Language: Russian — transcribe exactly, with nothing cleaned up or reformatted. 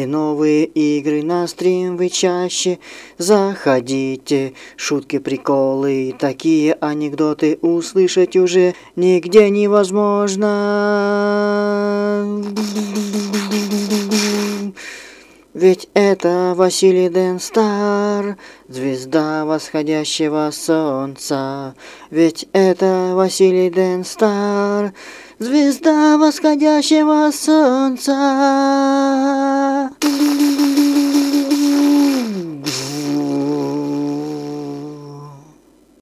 И новые игры на стрим вы чаще заходите. Шутки, приколы, такие анекдоты услышать уже нигде невозможно. Ведь это Василий Дэн Стар, звезда восходящего солнца. Ведь это Василий Дэн Стар, звезда восходящего солнца.